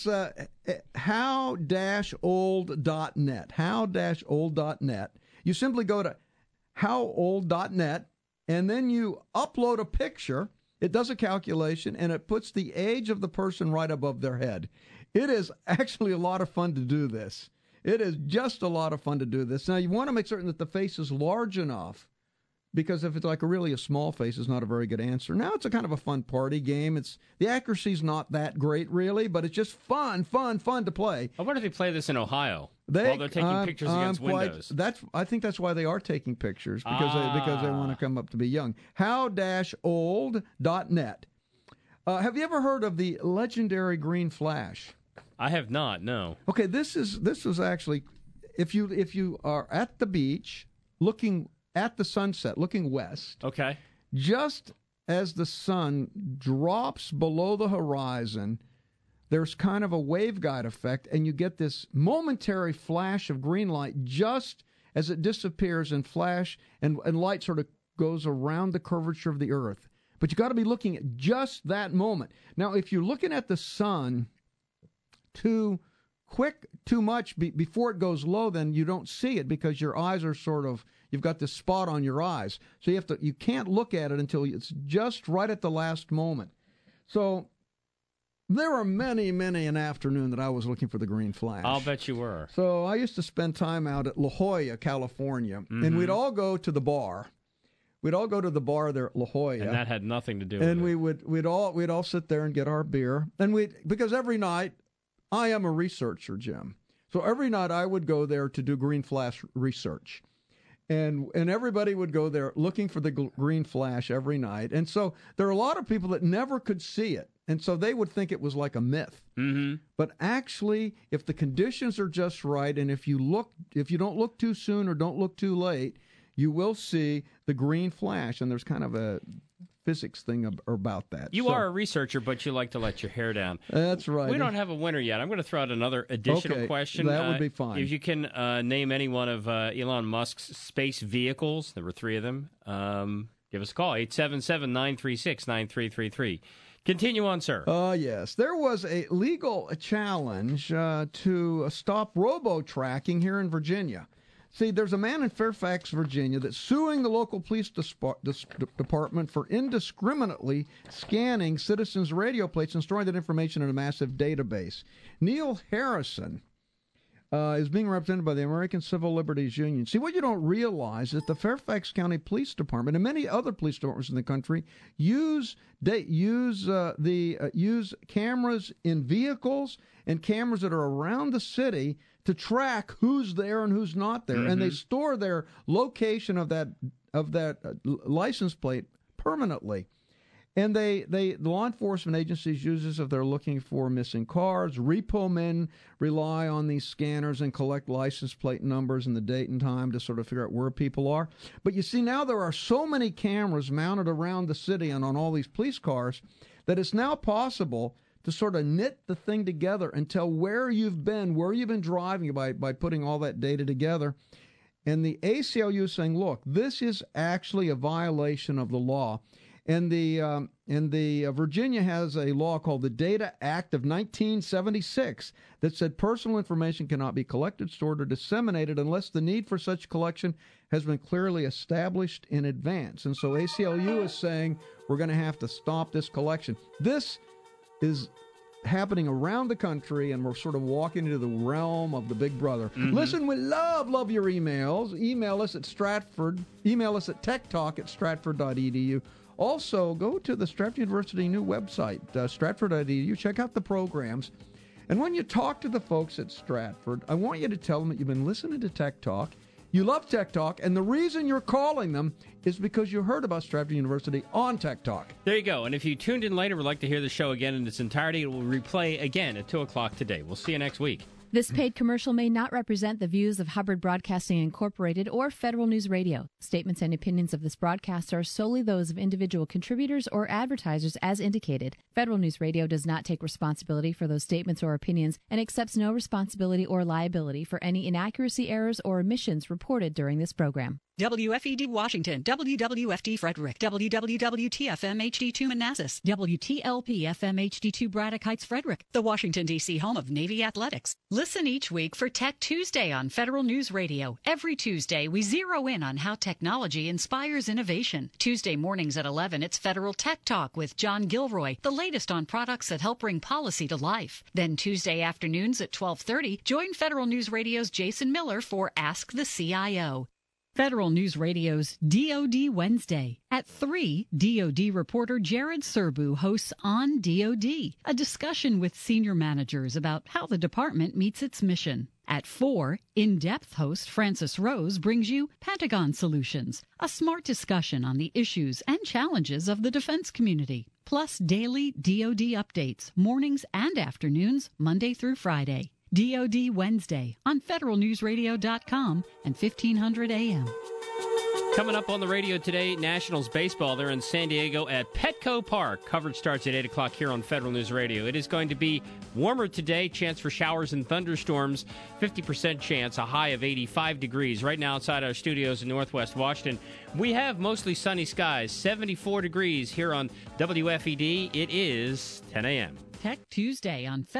how-old.net. How-old.net. You simply go to howold.net, and then you upload a picture. It does a calculation, and it puts the age of the person right above their head. It is actually a lot of fun to do this. It is just a lot of fun to do this. Now, you want to make certain that the face is large enough because if it's like really a small face, it's not a very good answer. Now it's a kind of a fun party game. The accuracy's not that great, really, but it's just fun to play. I wonder if they play this in Ohio while they're taking pictures against windows. I think that's why they are taking pictures, because they want to come up to be young. How-old.net. Have you ever heard of the legendary green flash? I have not, no. Okay, this was actually, if you are at the beach looking at the sunset, looking west. Okay. Just as the sun drops below the horizon, there's kind of a waveguide effect, and you get this momentary flash of green light just as it disappears, and flash and light sort of goes around the curvature of the earth. But you got to be looking at just that moment. Now, if you're looking at the sun too much before it goes low, then you don't see it because your eyes are you've got this spot on your eyes. So you can't look at it until it's just right at the last moment. So there were many an afternoon that I was looking for the green flash. I'll bet you were. So I used to spend time out at La Jolla, California, and we'd all go to the bar. We'd all go to the bar there at La Jolla, and that had nothing to do with it. And we'd all sit there and get our beer, and because every night I am a researcher, Jim. So every night I would go there to do green flash research, and everybody would go there looking for the green flash every night. And so there are a lot of people that never could see it, and so they would think it was like a myth. Mm-hmm. But actually, if the conditions are just right, and if you don't look too soon or don't look too late, you will see the green flash, and there's kind of a physics thing about that. You are a researcher, but you like to let your hair down. That's right. We don't have a winner yet. I'm going to throw out another additional question. That would be fine. If you can name any one of Elon Musk's space vehicles, there were 3 of them, give us a call, 877-936-9333. Continue on, sir. Yes. There was a legal challenge to stop robo-tracking here in Virginia. See, there's a man in Fairfax, Virginia, that's suing the local police department for indiscriminately scanning citizens' radio plates and storing that information in a massive database. Neil Harrison is being represented by the American Civil Liberties Union. See, what you don't realize is that the Fairfax County Police Department and many other police departments in the country use cameras in vehicles and cameras that are around the city to track who's there and who's not there, and they store their location of that license plate permanently. And the law enforcement agencies use this if they're looking for missing cars. Repo men rely on these scanners and collect license plate numbers and the date and time to sort of figure out where people are. But you see, now there are so many cameras mounted around the city and on all these police cars that it's now possible to sort of knit the thing together and tell where you've been driving by putting all that data together. And the ACLU is saying, look, this is actually a violation of the law. And the Virginia has a law called the Data Act of 1976 that said personal information cannot be collected, stored, or disseminated unless the need for such collection has been clearly established in advance. And so ACLU is saying we're going to have to stop this collection. This is happening around the country, and we're sort of walking into the realm of the big brother. Listen, we love your emails. Email us at Stratford. Email us at techtalk@stratford.edu. Also, go to the Stratford University new website, stratford.edu. Check out the programs. And when you talk to the folks at Stratford, I want you to tell them that you've been listening to Tech Talk. You love Tech Talk, and the reason you're calling them is because you heard about Stratford University on Tech Talk. There you go. And if you tuned in later, would like to hear the show again in its entirety, it will replay again at 2 o'clock today. We'll see you next week. This paid commercial may not represent the views of Hubbard Broadcasting Incorporated or Federal News Radio. Statements and opinions of this broadcast are solely those of individual contributors or advertisers as indicated. Federal News Radio does not take responsibility for those statements or opinions and accepts no responsibility or liability for any inaccuracy, errors, or omissions reported during this program. WFED Washington, WWFD Frederick, WWWT-FM HD2 Manassas, WTLP-FM HD2 Braddock Heights Frederick, the Washington, D.C. home of Navy Athletics. Listen each week for Tech Tuesday on Federal News Radio. Every Tuesday, we zero in on how technology inspires innovation. Tuesday mornings at 11, it's Federal Tech Talk with John Gilroy, the latest on products that help bring policy to life. Then Tuesday afternoons at 12:30, join Federal News Radio's Jason Miller for Ask the CIO. Federal News Radio's DoD Wednesday. At 3, DoD reporter Jared Serbu hosts On DoD, a discussion with senior managers about how the department meets its mission. At 4, in-depth host Francis Rose brings you Pentagon Solutions, a smart discussion on the issues and challenges of the defense community. Plus daily DoD updates, mornings and afternoons, Monday through Friday. DoD Wednesday on federalnewsradio.com and 1500 AM. Coming up on the radio today, Nationals baseball. They're in San Diego at Petco Park. Coverage starts at 8 o'clock here on Federal News Radio. It is going to be warmer today. Chance for showers and thunderstorms. 50% chance, a high of 85 degrees. Right now outside our studios in Northwest Washington, we have mostly sunny skies. 74 degrees here on WFED. It is 10 a.m. Tech Tuesday on